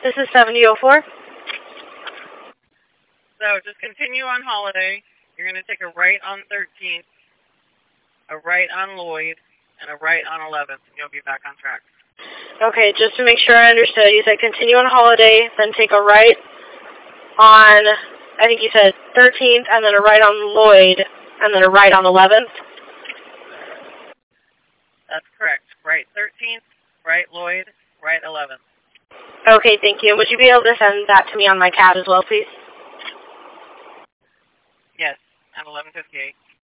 This is 7004. So just continue on Holiday. You're going to take a right on 13th, a right on Lloyd, and a right on 11th. You'll be back on track. Okay, just to make sure I understood, you said continue on Holiday, then take a right on, I think you said 13th, and then a right on Lloyd, and then a right on 11th? That's correct. Right 13th, right Lloyd, right 11th. Okay, thank you. Would you be able to send that to me on my CAD as well, please? Yes, at 11:58.